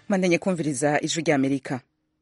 Mandanye kumviriza ijwi rya Amerika.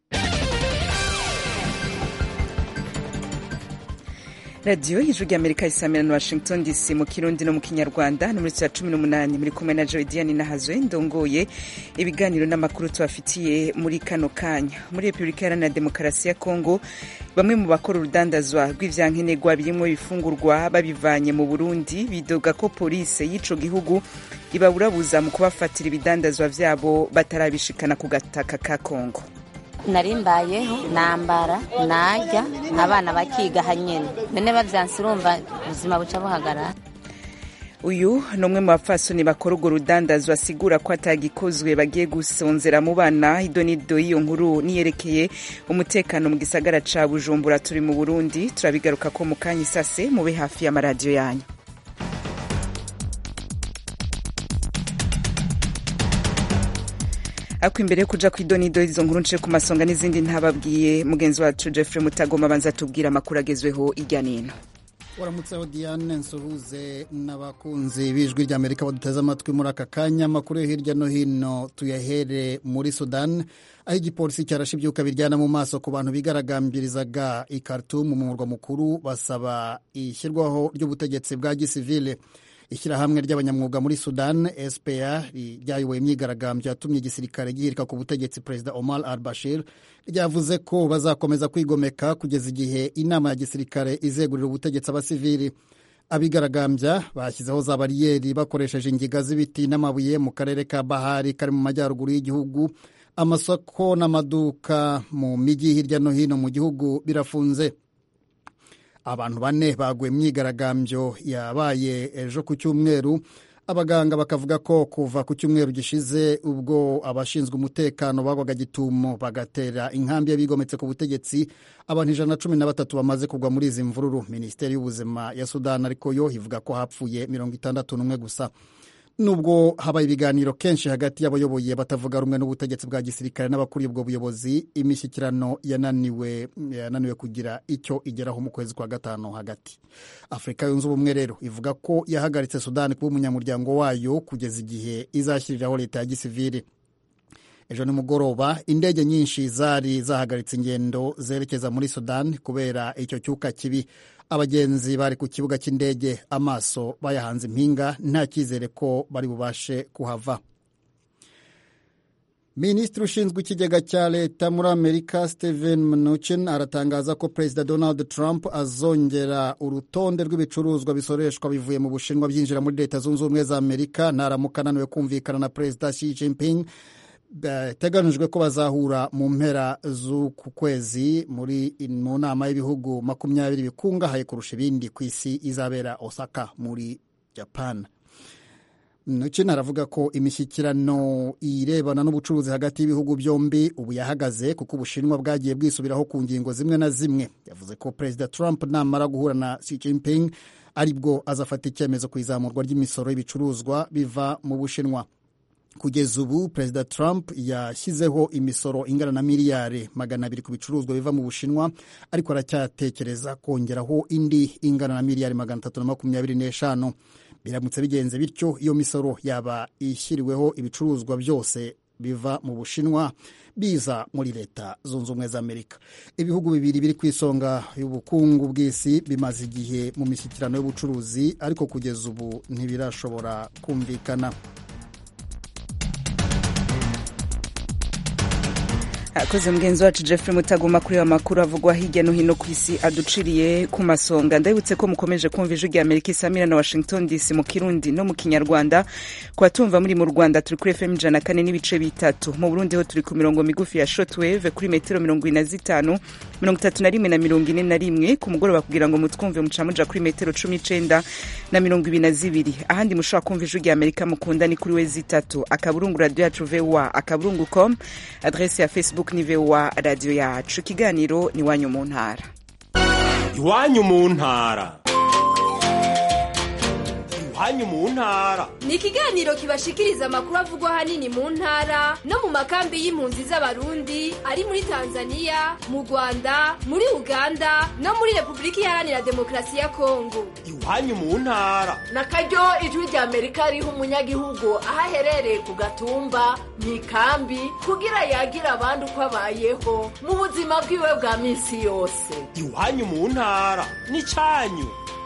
Radio ijwi rya Amerika isamira na Washington DC mu Kirundi no mu Kinyarwanda. Ni muri 18 muri kumwe na Joydiani Nahazwe ndongoye ibiganiro n'amakuru tubafitiye muri kano kanya. Muri Republika Iharanira Demokarasi ya Kongo, bamwe mu bakora urudandazwa rw'ivyankenerwa birimwo ibifungurwa babivanye mu Burundi bidoga ko police y'ico gihugu ibaburabuza mu kubafatira ibidandazwa vyabo batarabishikana ku gataka ka Kongo. Narimbayeho nambara najya abana bakiga hanyene none bavyanse urumva ubuzima buca buhagarara. Uyu ni umwe mu bapfasoni bakora urwo rudandazwa asigura ko atagikozwe bagiye gusonzera mu bana. Idonido y'iyo nkuru niyerekeye umutekano mu gisagara ca Bujumbura turi mu Burundi turabigaruka ko mu kanya isase mube hafi y'amaradiyo yanyu. Ako imbere kuja kw'idonido izo nkuru nce ku masonga n'izindi ntababwiye mugenzi wacu Jeffrey Mutagoma banza tubwira amakuru agezweho irya nino. Waramutseho Diane nsuhuze n'abakunzi b'ijwi rya Amerika baduteze amatwi muri aka kanya. Amakuru yo hirya no hino tuyahere muri Sudan, aho igipolisi cyarashe ibyuka biryana mu maso ku bantu bigaragambirizaga i Khartoum mu murwa mukuru basaba ishyirwaho ry'ubutegetsi bwa gisivile. Ishyirahamwe ry'abanyamwuga muri Sudan SPA ryayoboye imyigaragambyo yatumye igisirikare gihirika ku butegetsi Perezida Omar al-Bashir, ryavuze ko bazakomeza kwigomeka kugeza igihe inama ya gisirikare izegurira ubutegetsi abasivili. Abigaragambya bashyizeho za bariyeri bakoresheje ingiga z'ibiti n'amabuye mu karere ka Bahari kari mu majyaruguru y'igihugu. Amasoko n'amaduka mu mijyi hirya no hino mu gihugu birafunze. Abantu 4 baguye myigaragambyo yabaye ejo ku cyumweru. Abaganga bakavuga ko kuva ku cyumweru gishize ubwo abashinzwe umutekano bagwaga gitumo bagatera inkambi y'abigometse ku butegetsi, abantu 113 bamaze kugwa muri izi mvururu. Minisiteri y'ubuzima ya Sudan ariko yo ivuga ko hapfuye 61 gusa. Nubwo habaye ibiganiro kenshi hagati y'abayoboye batavuga rumwe n'ubutegetsi bwa gisirikare n'abakuriye ubwo buyobozi, imishyikirano yananiwe kugira icyo igeraho mu kwezi kwa gatanu hagati. Afrika yunze ubumwe rero ivuga ko yahagaritse Sudan kuba umunyamuryango wayo kugeza igihe izashyiriraho leta ya gisivili. Ejo nimugoroba indege nyinshi zari zahagaritse ingendo zerekeza muri Sudan kubera icyo cyuka kibi. Abagenzi bari ku kibuga cy'indege amaso bayahanze impinga, nta cyizere ko bari bubashe kuhava. Minisitiri ushinzwe ikigega cya leta muri Amerika Steven Mnuchin aratangaza ko Perezida Donald Trump azongera urutonde rw'ibicuruzwa bisoreshwa bivuye mu Bushinwa byinjira muri Leta Zunze Ubumwe za Amerika naramuka ananiwe kumvikana na Perezida Xi Jinping. Teganijwe ko bazahura mu mpera z'uku kwezi mu nama y'ibihugu 20 bikungahaye kurusha ibindi ku isi izabera Osaka muri Japan. Mnuchin aravuga ko imishyikirano irebana n'ubucuruzi hagati y'ibihugu byombi ubu yahagaze kuko Ubushinwa bwagiye bwisubiraho ku ngingo zimwe na zimwe. Yavuze ko Perezida Trump namara guhura na Xi Jinping aribwo azafata icyemezo ku izamurwa ry'imisoro y'ibicuruzwa biva mu Bushinwa. Kugeza ubu Perezida Trump yashyizeho imisoro ingana na miliyari 200 ku bicuruzwa biva mu Bushinwa, ariko aracyatekereza kongeraho indi ingana na miliyari 325. Biramutse bigenze bityo, iyo misoro yaba ishyiriweho ibicuruzwa byose biva mu Bushinwa biza muri Leta Zunze Ubumwe za Amerika. Ibihugu bibiri biri ku isonga y'ubukungu bw'isi bimaze igihe mu mishyikirano y'ubucuruzi, ariko kugeza ubu ntibirashobora kumvikana. Akoze mugenzi wacu Jeffrey Mutagoma kuri amakuru avugwa hirya no hino ku isi aduciriye ku masonga. Ndabutse ko mukomeje kumva ijwi rya Amerika isamira na Washington DC mu Kirundi no mu Kinyarwanda. Kwa tumva muri mu Rwanda turi kuri FM 104.3, mu Burundi ho turi ku mirongo migufi ya shortwave kuri metero 45, 31 na 41, ku mugoroba kugira ngo mutwumve mucamuja kuri metero 19 na 22. Ahandi mushobora kumva ijwi rya Amerika mukunda ni kuri wezi 3 akaburungu radio yacu VOA akaburungu.com, adresse ya Facebook ni VOA radio yacu. Ikiganiro ni Iwanyu mu ntara. Iwanyu mu ntara. iwanyu mu ntara. Ni ikiganiro kibashikiriza amakuru avugwa ahanini mu ntara no mu makambi y'impunzi z'abarundi ari muri Tanzania, mu Rwanda, muri Uganda no muri Repubulika Iharanira Demokarasi ya Kongo. Iwanyu mu ntara. Nakaryo ijwi rya Amerika riha umunyagihugu aho aherereye ku gatumba mu ikambi kugira yagira abandi uko abayeho mu buzima bwiwe bwa minsi yose. Iwanyu mu ntara n'icyanyu.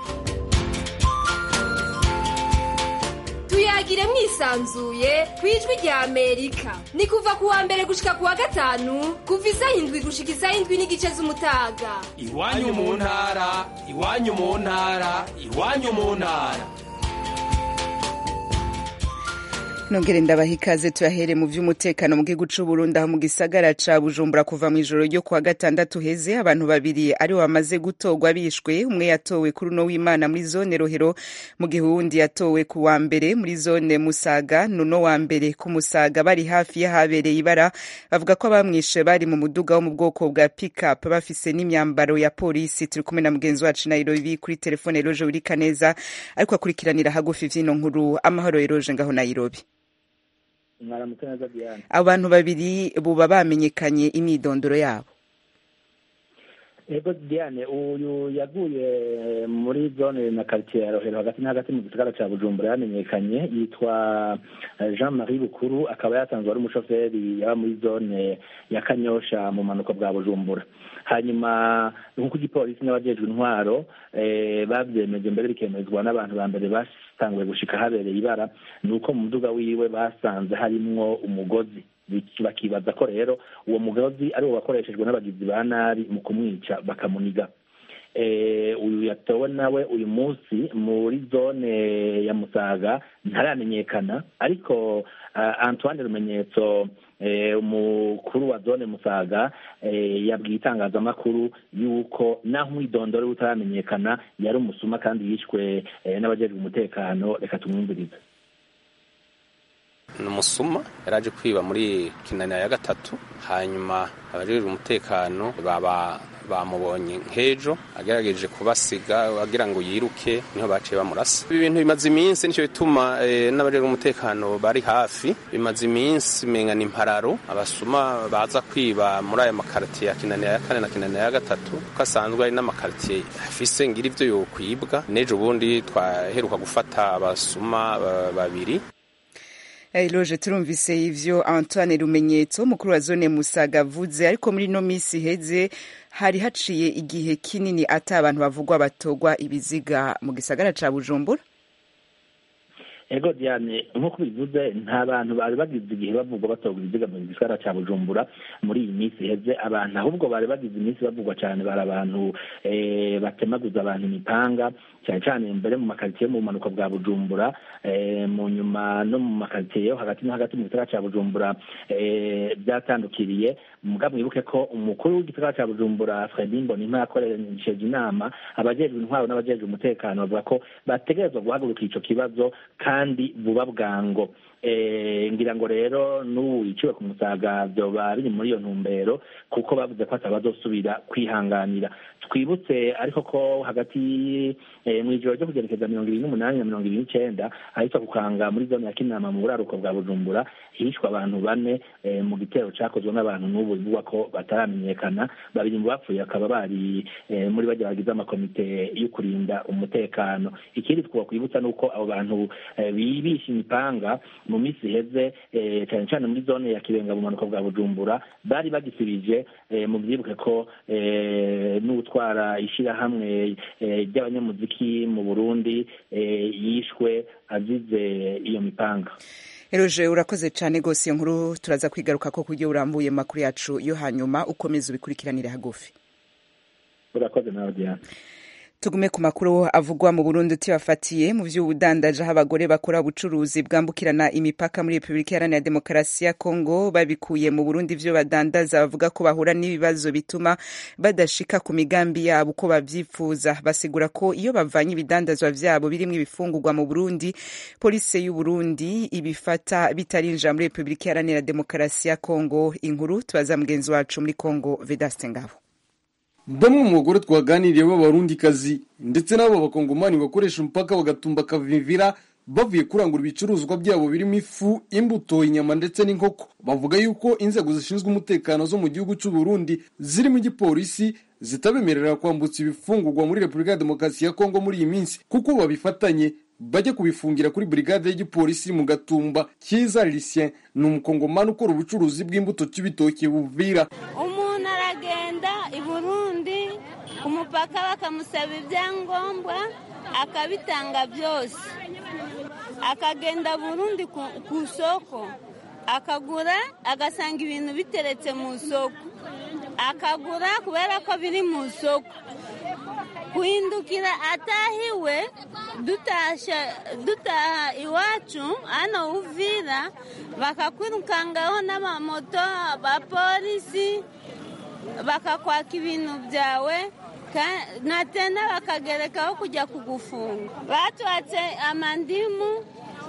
Tuyagire mwisanzuye kwijwi rya Amerika. Ni kuva kuwa mbere gushika kuwa gatanu kuva isaha 7 gushika isaha 7 n'igice z'umutaga. Iwanyu mu ntara, iwanyu mu ntara, iwanyu mu ntara. Nongere ndabaha ikaze tuyahere mu vy'umutekano mu gihugu c'u Burundi aho mu gisagara ca Bujumbura kuva mu ijoro ryo kuwa gatandatu heze abantu babiri ari bamaze gutogwa bishwe. Umwe yatowe kuri uno w'Imana muri zone Rohero mu gihe uwundi yatowe ku wa mbere muri zone Musaga. Nuno wa mbere ku Musaga bari hafi y'ahabereye ibara bavuga ko abamwishe bari mu muduga wo mu bwoko bwa pick-up bafise n'imyambaro ya polisi. Turi kumwe na mugenzi wacu Nairobi kuri telefone Eloge Urikaneza ariko akurikiranira hagufi vy'ino nkuru. Amahoro Eloge ngaho Nairobi. Abantu babiri buba bamenyekanye imidondoro yabo. Ego Diane, uyu yaguye muri zone na quartier ya Rohero hagati na hagati mu gisagara ca Bujumbura yamenyekanye yitwa Jean-Marie Bukuru, akaba yasanzwe ari umushoferi yaba muri zone ya Kanyosha mu manuko bwa Bujumbura. Hanyuma nk'uko igipolisi n'abajejwe intwaro babyemeje mbere bikemezwa n'abantu ba mbere basanzwe gushika habereye ibara nuko mu muduga wiwe basanze harimwo umugozi, bakibaza ko rero uwo mugozi ari wo wakoreshejwe n'abagizi ba nabi mu kumwica bakamuniga. Uyu yatowe nawe uyu munsi muri zone ya Musaga ntaramenyekana, ariko Antoine Rumenyetso umukuru wa zone Musaga yabwiye itangazamakuru yuko naho umwidondoro utaramenyekana yari umusuma kandi yishwe n'abajejwe umutekano. Reka tumwumvirize. Umusuma yaraje kwiba muri Kinanira ya gatatu, hanyuma abajejwe umutekano bamubonye nk'ejo agerageje kubasiga agira ngo yiruke, niho baciye bamurasa. Ibi bintu bimaze iminsi, nico bituma n'abajejwe umutekano bari hafi. Bimaze iminsi menga n'impararo abasuma baza kwiba muri aya makartier ya Kinanira ya kane na Kinanira ya gatatu, ko asanzwe ari n'amakartier afise ngira ivyo yokwibwa. Nejo bundi twaheruka gufata abasuma babiri. Eloge, turumvise ivyo Antoine Rumenyetso mukuru wa zone Musaga avuze, ariko muri no misi heze hari haciye igihe kinini ata abantu bavugwa batogwa ibiziga mu gisagara ca Bujumbura. Ego Diane, nk'uko bivuze nta bantu bari bagize igihe bavugwa batogwa ibiziga mu gisagara ca Bujumbura muri iyi misi heze. Abantu ahubwo bari bagize imisi bavugwa cyane bari abantu batemaguza abantu imipanga, cyane cyane mbere mu makartier mu manuko bwa Bujumbura, mu nyuma no mu makartier yo hagati na hagati mu gisagara ca Bujumbura byatandukiriye. Mugabo mwibuke ko umukuru w'igisagara ca Bujumbura Fredy Mbonimpa yakoresheje inama abajejwe intwaro n'abajejwe umutekano bavuga ko bategerezwa guhaguruka ico kibazo kandi vuba bwango. Ngira ngo rero n'ubu iciwe ku Musaga vyoba biri muri iyo ntumbero, kuko bavuze ko atabazosubira kwihanganira. Twibutse ariko ko hagati mw'ijoro ryo kugerekeza 28 na 29 ahitwa kukanga muri zone ya Kinama mu buraruko bwa Bujumbura hishwe abantu 4 mu gitero cakozwe n'abantu n'ubu bivugwa ko bataramenyekana. Babiri mu bapfuye akaba bari muri bajya bagize amakomite yo kurinda umutekano. Ikindi twakwibutsa nuko abo bantu bibisha imipanga mu misi heze cyane cyane muri zone ya Kibenga mu manuko bwa Bujumbura bari bagisibije. Mu byibuke ko n'utwara ishirahamwe ry'abanyamuziki mu Burundi yishwe azize iyo mipanga. Eloge, urakoze cyane gose. Iyo nkuru turaza kwigaruka ko kujye urambuye makuru yacu yo hanyuma ukomeza ubikurikiranire hagufi. Urakoze nawe Diane. Tugume ku makuru avugwa mu Burundi tibafatiye mu vy'ubudandaje aho abagore bakora ubucuruzi bwambukirana imipaka muri Repubulika Iharanira Demokarasi ya Kongo babikuye mu Burundi ivyo badandaza bavuga ko bahura n'ibibazo bituma badashika ku migambi yabo uko bavyifuza. Basigura ko iyo bavanye ibidandazwa vyabo birimwo ibifungurwa mu Burundi, polisi y'u Burundi ibifata bitarinja muri Repubulika Iharanira Demokarasi ya Kongo. Inkuru tubaza mugenzi wacu muri Kongo Vedaste Ngabo. bamwe mu bagore twaganiriye b'abarundikazi ndetse n'abo bakongomani bakoresha umupaka bagatumba Kavimvira bavuye kurangura ibicuruzwa byabo birimo ifu, imbuto, inyama ndetse n'inkoko, bavuga yuko inzego zishinzwe umutekano zo mu gihugu cy'u Burundi zirimo igipolisi zitabemerera kwambutsa ibifungurwa muri Repubulika ya Demokarasi ya Kongo muri iyi minsi kuko babifatanye bajya kubifungira kuri brigade y'igipolisi mu Gatumba. Kiza Lucien ni umukongomani ukora ubucuruzi bw'imbuto cy'ibitoki Buvira. Umuntu aragenda i Burundi ku mupaka bakamusaba ibyangombwa akabitanga byose, akagenda Burundi ku soko akagura, agasanga ibintu biteretse mu soko akagura kubera ko biri mu soko, kuhindukira atahiwe dutaha iwacu hano Uvira bakakwirukangaho n'amamoto abapolisi bakakwaka ibintu byawe na tena bakagerekaho kujya kugufunga. Batwatse amandimu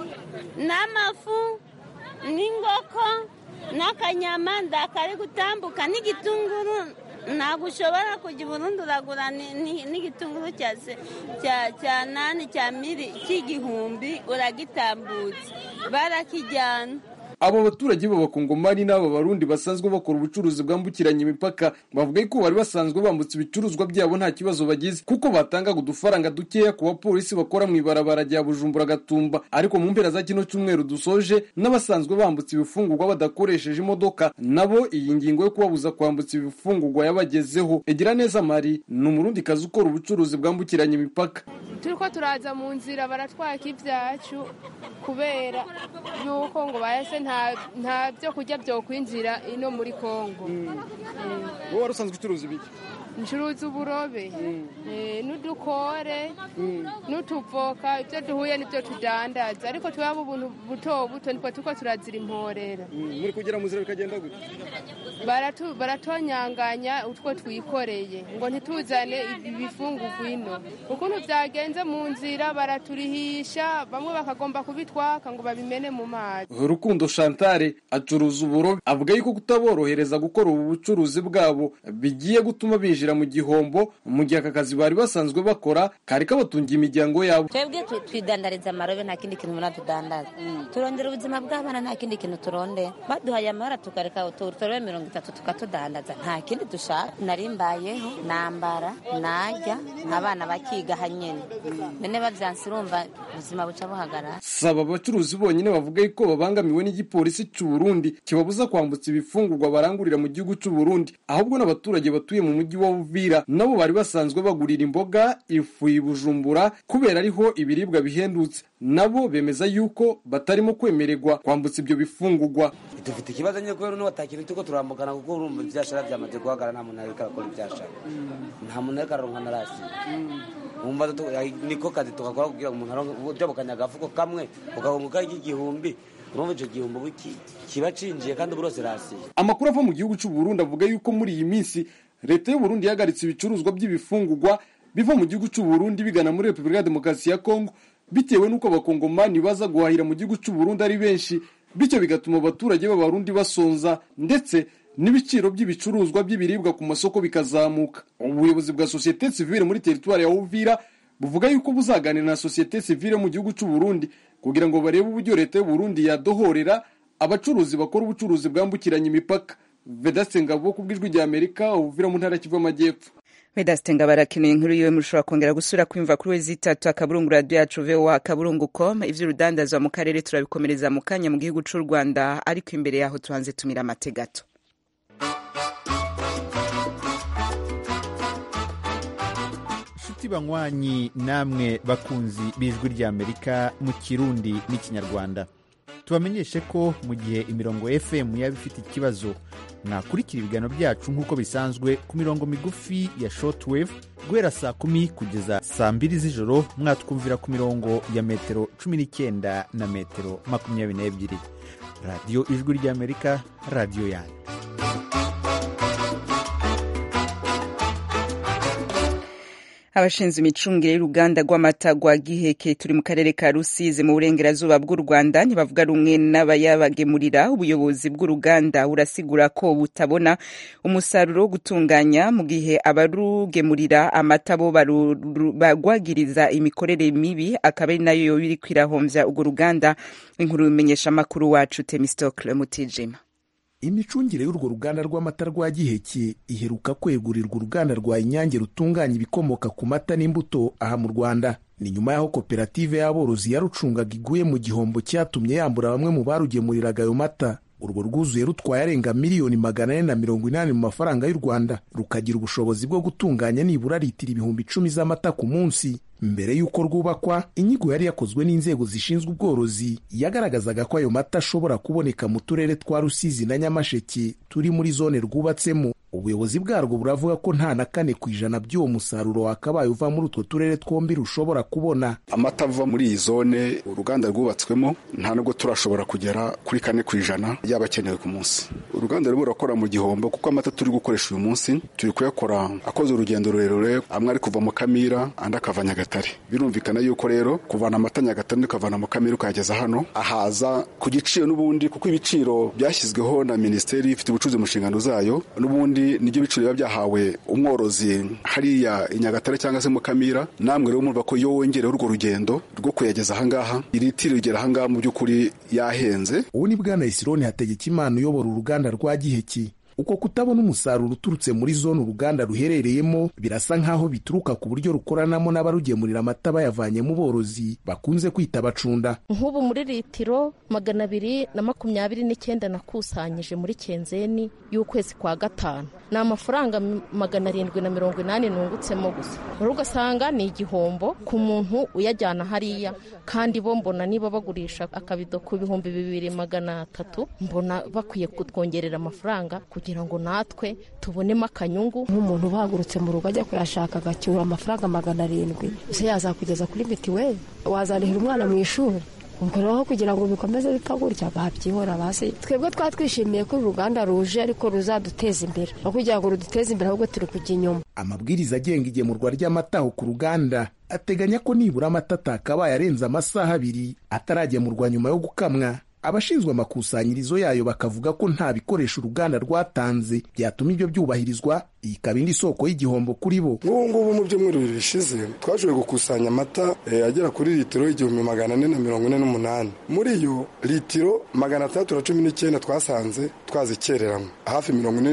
n'amafu n'ingoko n'akanyama ndakari gutambuka n'igitunguru. Ntabwo ushobora kujya i Burundi uragura n'igitunguru cya nani cya miri cy'igihumbi uragitambutse barakijyana. Abo baturage b'abakongomani n'aba barundi basanzwe bakora ubucuruzi bwambukiranya imipaka bavuga ko bari basanzwe bambutse ibicuruzwa byabo nta kibazo bagize kuko batangaga udufaranga dukeya ku bapolisi bakora mu ibarabara rya Bujumbura Gatumba, ariko mu mpera za kino cyumweru dusoje n'abasanzwe bambutse ibifungurwa badakoresheje imodoka nabo iyi ngingo yo kubabuza kwambutsa ibifungurwa yabagezeho. Egira neza Mari ni umurundi kazi ukora ubucuruzi bwambukiranya imipaka. Turiko turaza mu nzira baratwaka ibyacu kubera yuko ngo bahese nta byo kurya byo kwinjira ino muri Kongo. Wowe warusanzwe ucuruza ibiki? Ncuruza uburobe n'udukore n'utuvoka, ibyo duhuye n'ibyo tudandaza, ariko twaba ubuntu buto buto niko tuko turazira imporera. Muri kugera mu nzira bikagenda gute? Baratonyanganya utwo twikoreye ngo ntituzane ibifungurwa ino. Ukuntu byagenze mu nzira baraturihisha, bamwe bakagomba kubitwaka ngo babimene mu mazi. Rukundo Chantal acuruza uburobe avuga yuko kutaborohereza gukora ubu bucuruzi bwabo bigiye gutuma binjira mu gihombo mu gihe aka kazi bari basanzwe bakora kari kabatungiye imiryango yabo. Twebwe twidandariza amarobe nta kindi kintu muna tudandaza, turondera ubuzima bw'abana nta kindi kintu turonde, baduhaye amahera tukareka uturobe 30 tukatudandaza, nta kindi dushaka. Narimbayeho nambara najya abana bakiga hanyene none bavyanse urumva ubuzima buca buhagarara. Saba abacuruzi bonyine bavuga ko babangamiwe n'igipolisi cy'u Burundi kibabuza kwambutsa ibifungurwa barangurira mu gihugu cy'u Burundi, ahubwo n'abaturage batuye mu mujyi wa Uvira nabo bari basanzwe bagurira imboga, ifu y'Ibujumbura kubera ariho ibiribwa bihendutse, nabo bemeza yuko batarimo kwemererwa kwambutsa ibyo bifungurwa. Dufite ikibazo nyine kubera n'uwatakira tuko turambukana kuko urumva ibyashara byamaze guhagara, nta muntu ariko akora ibyashara, nta muntu ariko aronka narasi. Umva niko kazi tukakora kugira umuntu aronke uburyo bukanyagafuko kamwe ukagonguka igihumbi. Urumva icyo gihumbi kiba cinjiye kandi burose rasiye. Amakuru ava mu gihugu cy'u Burundi avuga yuko muri iyi minsi leta y'u Burundi yahagaritse ibicuruzwa by'ibifungurwa biva mu gihugu cy'u Burundi bigana muri Repubulika ya Demokarasi ya Kongo bitewe n'uko abakongomani baza guhahira mu gihugu cy'u Burundi ari benshi, bityo bigatuma abaturage b'abarundi basonza ndetse n'ibiciro by'ibicuruzwa by'ibiribwa ku masoko bikazamuka. Ubuyobozi bwa societe civile muri territoire ya Uvira buvuga yuko buzaganira na societe civile mu gihugu cy'u Burundi kugira ngo barebe uburyo leta y'u Burundi yadohorera abacuruzi bakora ubucuruzi bwambukiranya imipaka. Vedaste Ngabo kubw'ijwi rya Amerika, Uvira mu ntara ya Kivu y'Amajyepfo. Vedaste Ngabo arakeneye inkuru yiwe mushobora kongera gusura kwimva kuri wezitatu akaburungu radio yacu VOA@kaburungu.com. Ivy'urudandazwa mu karere turabikomereza mu kanya mu gihugu cy'u Rwanda, ariko imbere yaho tuhanze tumira amategato. Banywanyi namwe bakunzi b'ijwi rya Amerika mu Kirundi n'Ikinyarwanda, tubamenyeshe ko mu gihe imirongo FM yaba ifite ikibazo mwakurikira ibiganiro byacu nk'uko bisanzwe ku mirongo migufi ya shortwave guhera saa 10 kugeza saa 2 z'ijoro, mwatwumvira ku mirongo ya metero 19 na metero 22. Radio Ijwi rya Amerika, radio yanyu. abashinzwe imicungire y'uruganda rw'amata rwa Giheke turi mu karere ka Rusizi mu burengerazuba bw'u Rwanda ntibavuga rumwe n'abayabagemurira. Ubuyobozi bw'uruganda burasigura ko butabona umusaruro wo gutunganya, mu gihe abarugemurira amata bo bagwagiriza imikorere mibi, akaba ari nayo biri kwirahomvya urwo ruganda. Inkuru bimenyesha makuru wacu Temistocle Mutijima. Imicungire y'urwo ruganda rw'amata rwa Giheke iheruka kwegurirwa uruganda rwa Inyange rutunganya ibikomoka ku mata n'imbuto aha mu Rwanda. Ni nyuma y'aho koperative y'aborozi yarucungaga iguye mu gihombo cyatumye yambura bamwe mu barugemuriraga ayo mata. Urwo rwuzuye rutwaye arenga miliyoni 480 mu mafaranga y'u Rwanda, rukagira ubushobozi bwo gutunganya nibura litiro 10,000 z'amata ku munsi. Mbere y'uko rwubakwa, inyigo yari yakozwe n'inzego zishinzwe ubworozi yagaragazaga ko ayo mata ashobora kuboneka mu turere twa Rusizi na Nyamasheke turi muri zone rwubatsemo. Ubuyobozi bwarwo buravuga ko nta na 4% by'uwo musaruro wakabaye uva muri utwo turere twombi rushobora kubona. Amata ava muri iyi zone uruganda rwubatswemo nta nubwo turashobora kugera kuri 4% y'abakenewe ku munsi. Uruganda rwo rurakora mu gihombo kuko amata turi gukoresha uyu munsi turi kuyakora akoze urugendo rurerure, amwe ari kuva mu Kamira andi akava Nyagatare. Birumvikana yuko rero kuvana amata Nyagatare ukavana mu Kamira ukageza hano ahaza ku giciro n'ubundi, kuko ibiciro byashyizweho na Minisiteri ifite ubucuruzi mu nshingano zayo, n'ubundi nibyo biciro biba byahawe umworozi hariya i Nyagatare cyangwa se mu Kamira. Namwe rero murva ko iyo wongereho urwo rugendo rwo kuyageza ahangaha iritiro rigera ahangaha mu by'ukuri yahenze. Ubu ni Bwana Isironi Hategekimana uyobora uruganda rwa Giheke. Uko kutabona umusaruro uturutse muri zone uruganda ruherereyemo birasa nk'aho bituruka ku buryo rukoranamo n'abarugemurira amata bayavanye mu borozi bakunze kwita abacunda. Nk'ubu muri litiro 229 nakusanyije muri Kenzeni y'ukwezi kwa gatanu, ni amafaranga 780 nungutsemo gusa. Ugasanga ni igihombo ku muntu uyajyana hariya, kandi bo mbona niba bagurisha akabido ku 2,300 mbona bakwiye kutwongerera amafaranga kugira ngo natwe tubonemo akanyungu. Nk'umuntu bahagurutse mu rugo ajya kuyashaka agacyura amafaranga 700, ese yazakugeza kuri mitiweli, wazarihira umwana mu ishuri. Ubwo rero kugira ngo bikomeze bipfa gutya babyihora basi. Twebwe twatwishimiye ko uruganda ruje ariko ruzaduteza imbere, aho kugira ngo ruduteze imbere ahubwo turi kujya inyuma. Amabwiriza agenga igemurwa ry'amata ku ruganda ateganya ko nibura amata atakabaye arenze amasaha 2 ataragemurwa nyuma yo gukamwa. Abashinzwe amakusanyirizo yayo bakavuga ko nta bikoresho uruganda rwatanze byatuma ibyo byubahirizwa, iyi ikaba indi soko y'igihombo kuri bo. Ngubu mu byumweru bishize twashoboye gukusanya amata agera kuri litiro 1,448. Muri yo litiro 319 twasanze twazikereramo, hafi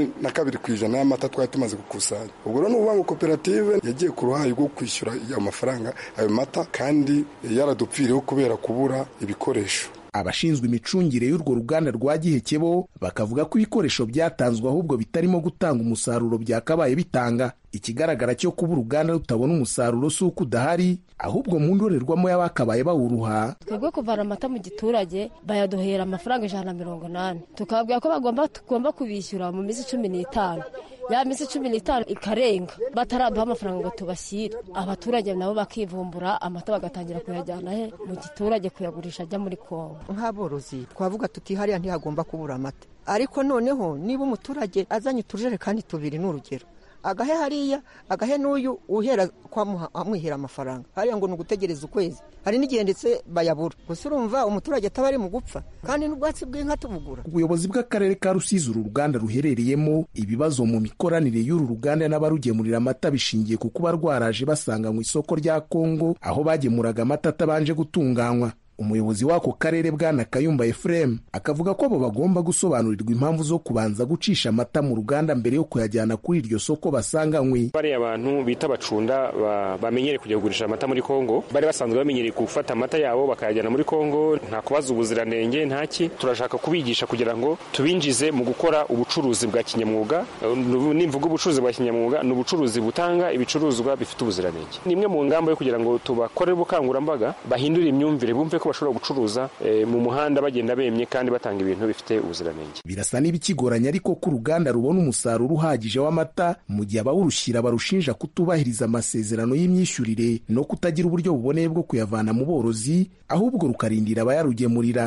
42% y'amata twari tumaze gukusanya. Ubwo rero n'ubu koperative yagiye ku ruhayi rwo kwishyura amafaranga ayo mata, kandi yaradupfiriyeho kubera kubura ibikoresho. Abashinzwe imicungire y'urwo ruganda rwa Giheke bo bakavuga ko ibikoresho byatanzwe ahubwo bitarimo gutanga umusaruro byakabaye bitanga. Ikigaragara cyo kuba uruganda rutabona umusaruro si uko udahari, ahubwo mu ndorerwamo y'abakabaye bawuruha. Twebwe kuvana amata mu giturage bayaduhera amafaranga 180, tukababwira ko tugomba kubishyura mu minsi 15. Ya minsi 15 ikarenga bataraduha amafaranga ngo tubashyire. Abaturage nabo bakivumbura amata bagatangira kuyajyana he mu giturage kuyagurisha ajya muri Kongo. Nk'aborozi twavuga tuti hariya ntihagomba kubura amata, ariko noneho niba umuturage azanye utujerekani 2 n'urugero, agahe hariya agahe n'uyu uhera amwihera amafaranga hariya ngo nugutegereza ukwezi, hari n'igihe ndetse bayabura. Gusa urumva umuturage atabari mu gupfa, kandi n'ubwatsi bw'inka tubugura. Ubuyobozi bw'akarere ka Rusizi uru ruganda ruherereyemo, ibibazo mu mikoranire y'uru ruganda n'abarugemurira amata bishingiye ku kuba rwaraje basanga mu isoko rya Kongo aho bagemuraga amata atabanje gutunganywa. Umuyobozi wako karere Bwana Kayumba Ephraim akavuga ko abo bagomba gusobanurirwa impamvu zo kubanza gucisha amata mu ruganda mbere yo kuyajyana kuri iryo soko basanganywe. Bari abantu bita bacunda bamenyere kujya kugurisha amata muri Kongo, bari basanzwe bamenyere gufata amata yabo bakayajyana muri Kongo, nta kubaza ubuziranenge ntaki. Turashaka kubigisha kugira ngo tubinjize mu gukora ubucuruzi bwa kinyamwuga. Nimvuga ubucuruzi bwa kinyamwuga ni ubucuruzi butanga ibicuruzwa bifite ubuziranenge. Nimwe mu ngamba yo kugira ngo tubakorere ubukangurambaga bahindure imyumvire, bumve ko bashobora gucuruza mu muhanda bagenda bemye kandi batanga ibintu bifite ubuziranenge. Birasa n'ibikigoranye ariko ko uruganda rubona umusaruro uhagije w'amata mu gihe abawurushyira barushinja kutubahiriza amasezerano y'imyishyurire no kutagira uburyo buboneye bwo kuyavana mu borozi, ahubwo rukarindira abayarugemurira.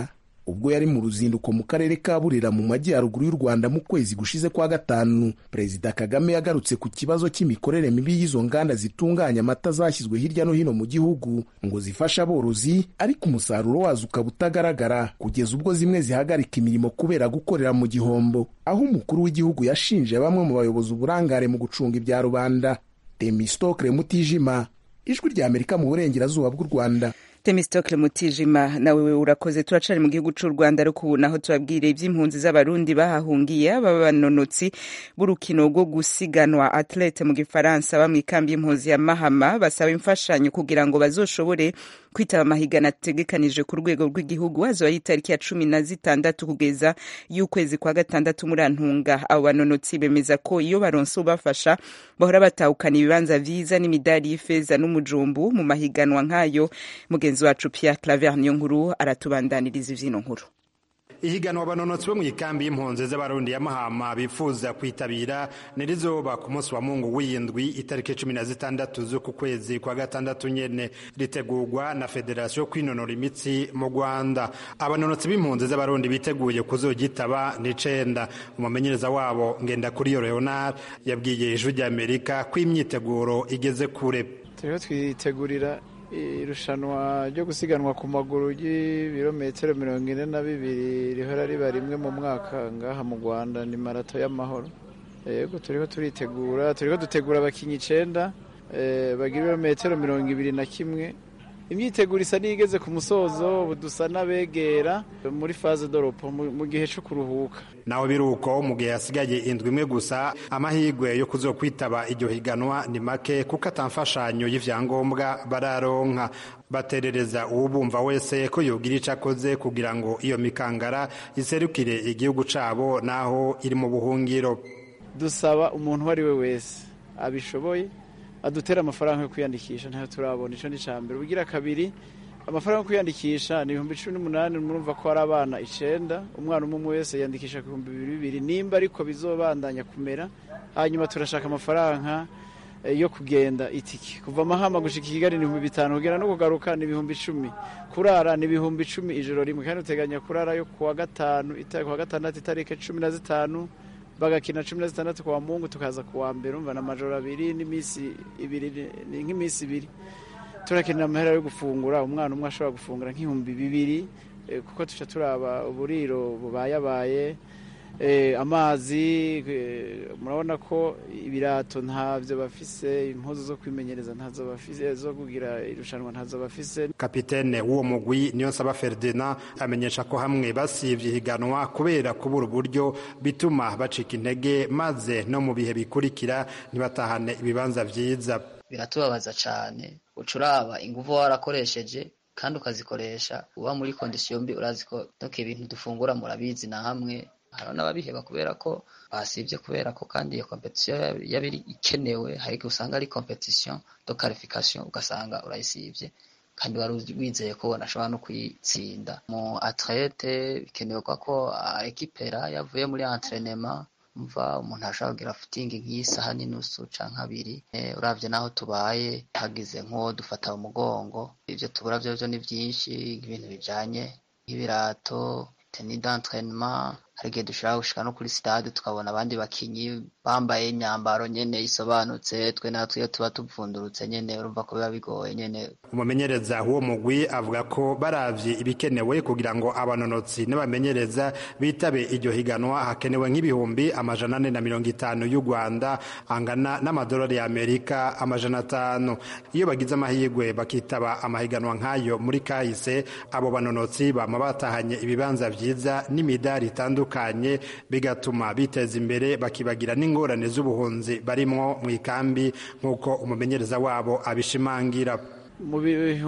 ubwo yari mu ruzinduko mu karere ka Burera mu majyaruguru y'u Rwanda mu kwezi gushize kwa gatanu. Perezida Kagame yagarutse ku kibazo cy'imikorere mibi y'izo nganda zitunganya amata zashyizwe hirya no hino mu gihugu ngo zifashe aborozi, ariko umusaruro wazo ukaba utagaragara kugeza ubwo zimwe zihagarika imirimo kubera gukorera mu gihombo, aho umukuru w'igihugu yashinje bamwe mu bayobozi uburangare mu gucunga ibya rubanda. Temistokle Mutijima, Ijwi ry'Amerika mu burengerazuba bw'u Rwanda. Temistokle Mutijima, nawe urakoze. Turacari mu gihugu c'u Rwanda ariko ubu naho tubabwire ivy'impunzi z'abarundi bahahungiye b'abanonotsi b'urukino rwo gusiganwa athlete mu gifaransa bamwe ikambi y'impunzi ya Mahama basaba imfashanyo kugira ngo bazoshobore kwitaba amahigana ategekanije ku rwego rw'igihugu azoba itariki ya 16 kugeza y'ukwezi kwa gatandatu muri Antunga. Abo banonotsi bemeza ko iyo baronse ubafasha bahora batahukana ibibanza vyiza n'imidari y'ifeza n'umujumbu mu mahiganwa nk'ayo. Mugenzi wacu Pierre Claver Niyonkuru aratubandaniriza ivyino nkuru. Ihiganwa abanonotsi bo mu ikambi y'impunzi z'abarundi ya Mahama bifuza kwitabira nirizoba ku munsi wa Mungu w'indwi itariki 16 z'uku kwezi kwa gatandatu nyene, ritegurwa na Federation kwinonora imitsi mu Rwanda. Abanonotsi b'impunzi z'abarundi biteguye kuzogitaba ni 9. Umumenyereza wabo Ngendakuriyo Leonard yabwiye Ijwi ry'Amerika ko imyiteguro igeze kure. Turiko twitegurira irushanwa ryo gusiganwa ku maguru y'ibirometero 42 rihora riba rimwe mu mwaka ngaha mu Rwanda, ni marato y'amahoro. Yego turiko dutegura abakinyi 9 bagira ibirometero 21. Imyiteguro isa n'igeze ku musozo, dusa n'abegera muri phase d'Europe mu gihe cyo kuruhuka. Naho biruko mu gihe hasigaye indwi imwe gusa, amahigwe yo kuzokwitaba iryo higanwa ni make kuko atamfashanyo y'ivyangombwa bararonka. Baterereza uwubumva wese ko yogira ico akoze kugira ngo iyo mikangara iserukire igihugu cabo naho iri mu buhungiro. Dusaba umuntu wari we wese abishoboye adutera amafaranga yo kwiyandikisha, ntayo turabona. Ico ni cambere. Ugira kabiri, amafaranga yo kwiyandikisha ni 18,000. Murumva ko ari abana 9, umwana umwe wese yandikisha ku 2,200 nimba ariko bizobandanya kumera. Hanyuma turashaka amafaranga yo kugenda itiki kuva Mahama gushika Kigali ni 5,000 kugera no kugaruka ni 10,000, kurara ni 10,000 ijoro rimwe, kandi uteganya kurara yo kuwa gatandatu itariki 15 bagakina 16 kwa Mungu tukaza kuwa mbere, umva na majoro 2 n'imisi 2 ni nk'imisi 2. Turakenera amahera yo gufungura, umwana umwe ashobora gufungura nk'ibihumbi 2 kuko tuca turaba uburiro bubayabaye, amazi. Murabona ko ibirato ntavyo bafise, impuzu zo kwimenyereza ntazo bafise, zo kugira irushanwa ntazo bafise. Kapitene w'uwo mugwi Niyonsaba Ferdinand amenyesha ko hamwe basivye higanwa kubera kubura uburyo bituma bacika intege, maze no mu bihe bikurikira ntibatahane ibibanza vyiza. Biratubabaza cane ucuraba inguvu warakoresheje kandi ukazikoresha uba muri kondisiyo mbi. Urazi ko toke ibintu dufungura murabizi na hamwe hari n'ababiheba kubera ko basivye, kubera ko kandi iyo competition yabiri ikenewe, hari usanga ari competition de qualification ugasanga urayisivye kandi wari wizeye ko wanashobora no kuyitsinda. Mu athlete bikenewe ko ekipera yavuye muri entraînement, mva umuntu ashaka kugira footing nk'isaha n'inusu canke 2. Uravye naho tubaye hagize nko dufata umugongo, ivyo tubura byo ni byinshi, ibintu bijanye nk'ibirato, tenue d'entraînement. Hari igihe dushobora gushika no kuri stade tukabona abandi bakinyi bambaye imyambaro nyene isobanutse, twe natwe tuba tuvundurutse nyene, urumva ko biba bigoye nyene. Umumenyereza w'uwo mugwi avuga ko baravye ibikenewe kugira ngo abanonotsi n'abamenyereza bitabe iryo higanwa hakenewe nk'ibihumbi 450 y'u Rwanda, angana n'amadolari ya Amerika 500. Iyo bagize amahigwe bakitaba amahiganwa nk'ayo muri kahise, abo banonotsi bama batahanye ibibanza vyiza n'imidari itandukanye, bigatuma biteza imbere bakibagira n'ingorane z'ubuhunzi barimwo mu ikambi, nk'uko umumenyereza wabo abishimangira. Mu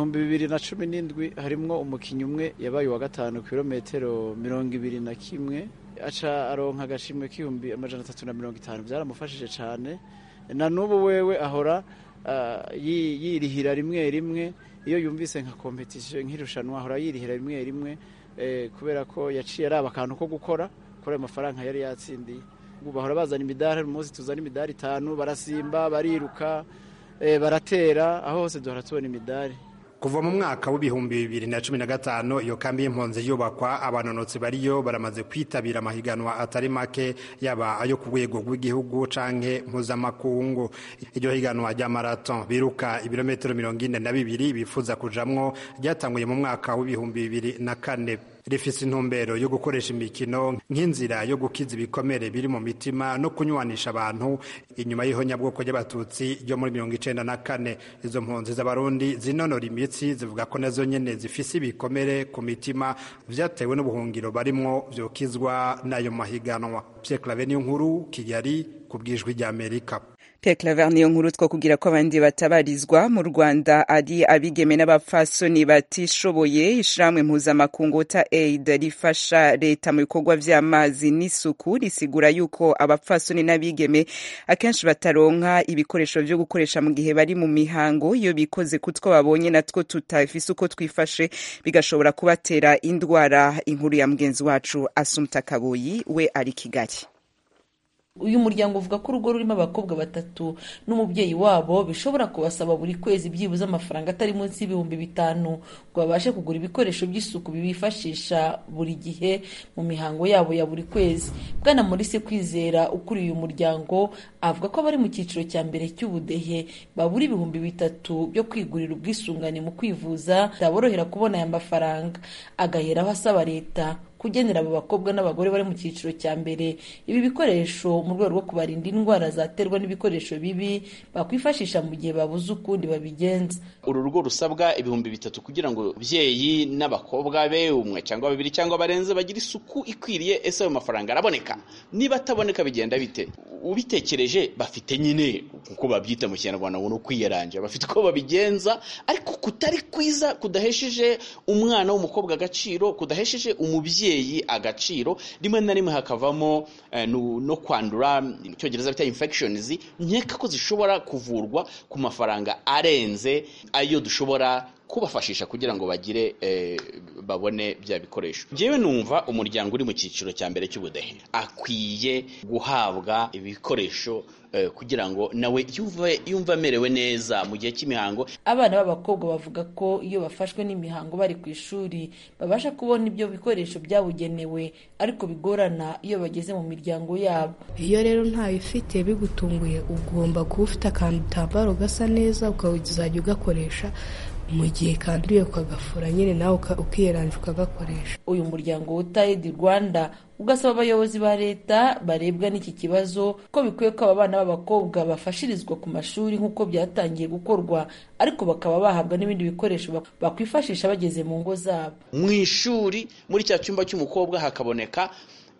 2017 harimwo umukinyi umwe yabaye wa 5 kilometero 21 aca aronka agashimwe k'ibihumbi 350. Byaramufashije cyane, na n'ubu wewe ahora yirihira rimwe iyo yumvise nka competition nk'irushanwa, ahora yirihira rimwe kubera ko yaciye araba akantu ko gukora ayo mafaranga yari yatsindiye. Ubu bahora bazana imidari, umunsi tuzana imidari 5, barasimba, bariruka, baratera, aho hose duhora tubona imidari. kuva mu mwaka w'ibihumbi 2015 iyo kambi y'impunzi yubakwa abanonotsi bariyo baramaze kwitabira amahiganwa atari make yaba ayo ku rwego rw'igihugu canke mpuzamakungu. Iryo higanwa rya marathon biruka ibirometero 42 bifuza kujamwo ryatanguye mu mwaka w'ibihumbi 2004. Rifise intumbero yo gukoresha imikino nk'inzira yo gukiza ibikomere biri mu mitima no kunywanisha abantu inyuma y'ihonyabwoko ry'abatutsi ryo muri 1994. Izo mpunzi z'abarundi zinonora imitsi zivuga ko nazo nyene zifise ibikomere ku mitima vyatewe n'ubuhungiro barimwo vyokizwa n'ayo mahiganwa. Pierre Claver Niyonkuru, Kigali, ku bw'Ijwi ry'Amerika. Pierre Claver Niyonkuru two kugira ko abandi batabarizwa mu Rwanda ari abigeme n'abapfasoni batishoboye. Ishiramwe mpuzamakungu TAID rifasha leta mu bikorwa vy'amazi n'isuku risigura yuko abapfasoni n'abigeme akenshi bataronka ibikoresho vyo gukoresha mu gihe bari mu mihango. Iyo bikoze kutwo babonye natwo tutafise uko twifashe bigashobora kubatera indwara. Inkuru ya mugenzi wacu Asumta Kaboyi we ari Kigali. Uyu muryango uvuga ko urugo rurimo abakobwa 3 n'umubyeyi wabo bishobora kubasaba buri kwezi byibuze amafaranga atari munsi y'ibihumbi 5 ngo babashe kugura ibikoresho by'isuku bibifashisha buri gihe mu mihango yabo ya buri kwezi. Bwana Maurice Kwizera ukuriye uyu muryango avuga ko bari mu cyiciro cya mbere cy'ubudehe babura ibihumbi 3 byo kwigurira ubwisungane mu kwivuza taborohera kubona aya mafaranga. Agaheraho asaba leta kugenera abo bakobwa n'abagore bari mu cyiciro cya mbere ibi bikoresho mu rwego rwo kubarinda indwara zaterwa n'ibikoresho bibi bakwifashisha mu gihe babuze ukundi babigenza. Uru rugo rusabwa ibihumbi 3 kugira ngo byeyi n'abakobwa be umwe cyangwa babiri cyangwa barenze bagira isuku ikwiriye. Ese ayo mafaranga araboneka? Niba ataboneka bigenda bite? Ubitekereje bafite nyine kuko babyita mu Kinyarwanda ngo no kwiyeranja, bafite ko babigenza ariko kutari kwiza, kudahesheje umwana w'umukobwa agaciro, kudahesheje umubyeyi agaciro. Rimwe na rimwe hakavamo no kwandura Icyongereza bita infections nkeka ko zishobora kuvurwa ku mafaranga arenze ayo dushobora kubafashisha kugira ngo bagire babone bya bikoresho. Jewe numva umuryango uri mu cyiciro cya mbere cy'ubudehe akwiye guhabwa ibikoresho kugira ngo nawe yumva amerewe neza mu gihe cy'imihango. Abana b'abakobwa bavuga ko iyo bafashwe n'imihango bari ku ishuri babasha kubona ibyo bikoresho byabugenewe ariko bigorana iyo bageze mu miryango yabo. Iyo rero ntayo ufite bigutunguye ugomba kuba ufite akantu tambaro gasa neza ukazajya ugakoresha mu gihe kanduye ukagafura nyine nawe ukiyeranje ukagakoresha. Uyu muryango TAID Rwanda ugasaba abayobozi ba leta barebwa n'iki kibazo ko bikwiye ko aba bana b'abakobwa bafashirizwa ku mashuri nk'uko byatangiye gukorwa ariko bakaba bahabwa n'ibindi bikoresho bakwifashisha bageze mu ngo zabo. Mu ishuri muri cya cyumba cy'umukobwa hakaboneka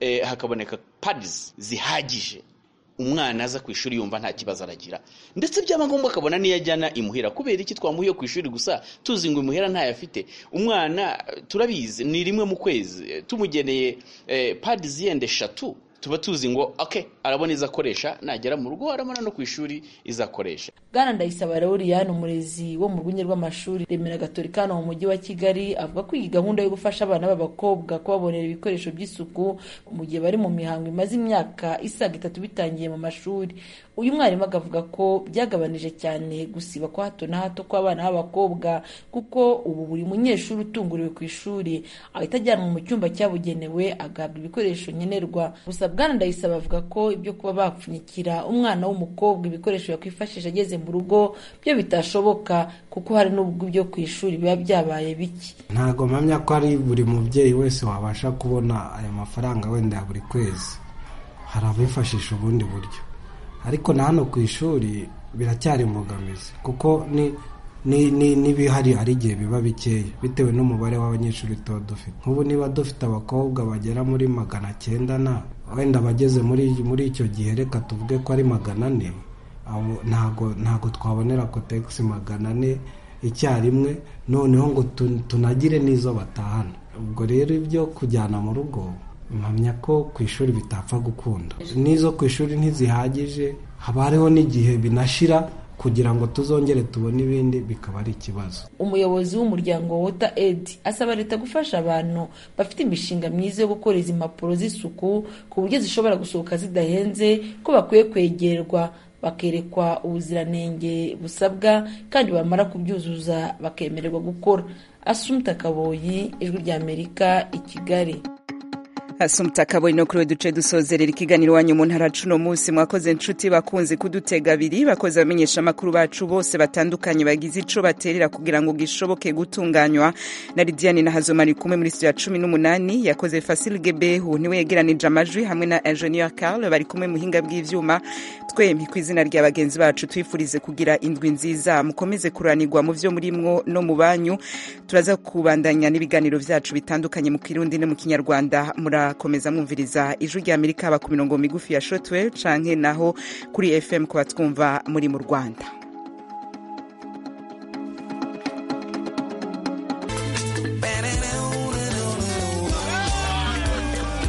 pads zihagije, umwana aza ku ishuri yumva nta kibazo aragira, ndetse byaba ngombwa akabona niyo ajyana imuhira. Kubera iki twamuhiye ku ishuri gusa tuzi ngo imuhira ntayo afite? Umwana turabizi ni rimwe mu kwezi tumugeneye pads yende 3 tuba tuzi ngo okay arabona izakoresha, nagera mu rugo aramana no ku ishuri izakoresha. Bwana Ndayisaba Lauriane umurezi wo mu rwunge rw'amashuri Remera Gatolika mu mujyi wa Kigali avuga ko iyi gahunda yo gufasha abana b'abakobwa kubabonera ibikoresho by'isuku mu gihe bari mu mihango imaze imyaka isaga 3 bitangiye mu mashuri. Uyu mwarimu agavuga ko byagabanije cyane gusiba kwa hato na hato kw'abana b'abakobwa kuko ubu buri munyeshuri utunguriwe ku ishuri ahita ajyanwa mu cyumba cyabugenewe agahabwa ibikoresho nkenerwa. Gusa Bwana Ndayisaba avuga ko ibyo kuba bapfunyikira umwana w'umukobwa ibikoresho yakwifashisha ageze mu rugo byo bitashoboka kuko hari n'ubwo byo ku ishuri biba byabaye biki. Ntago mpamya ko ari buri mubyeyi wese wabasha kubona aya mafaranga wenda ya buri kwezi, hari abifashisha ubundi buryo, ariko na hano ku ishuri biracyari imbogamizi kuko n'ibihari hari igihe biba bikeya bitewe n'umubare w'abanyeshuri tuba dufite. Nk'ubu niba dufite abakobwa bagera muri 900 na wenda bageze muri icyo gihe reka tuvuge ko ari 400, ntago twabonera kotegisi 400 icyarimwe noneho ngo tunagire n'izo batahana. Ubwo rero ibyo kujyana mu rugo mpamya ko ku ishuri bitapfa gukunda, n'izo ku ishuri ntizihagije, haba hariho n'igihe binashira kugira ngo tuzongere tubone ibindi bikaba ari ikibazo. Umuyobozi w'umuryango wa TAID asaba leta gufasha abantu bafite imishinga myiza yo gukora izi mpapuro z'isuku ku buryo zishobora gusohoka zidahenze ko bakwiye kwegerwa bakerekwa ubuziranenge busabwa kandi bamara kubyuzuza bakemererwa gukora. Assumpta Kaboyi, Ijwi ry'Amerika, i Kigali. Assumpta Kaboyi, no kuri duce dusozerera ikiganiro wanyu mu ntara cuno munsi. Mwakoze nshuti bakunze kudutega abiri, bakoze bamenyesha amakuru bacu bose batandukanye bagize ico baterera kugira ngo gishoboke gutunganywa. Na Lidiane na Hazomari kumwe muri studio ya 18 yakoze Fasil Gebehu niwe yegeranije amajwi hamwe na Engineer Carl bari kumwe muhinga bw'ivyuma. Twembi kw'izina rya bagenzi bacu twifurize kugira indwi nziza, mukomeze kuranirwa mu vyo murimwo no mu banyu. Turaza kubandanya n'ibiganiro vyacu bitandukanye mu Kirundi no mu Kinyarwanda. Murakomeza mwumviriza Ijwi ry'Amerika haba ku mirongo migufi ya shortwave canke naho kuri FM ku batwumva muri mu Rwanda.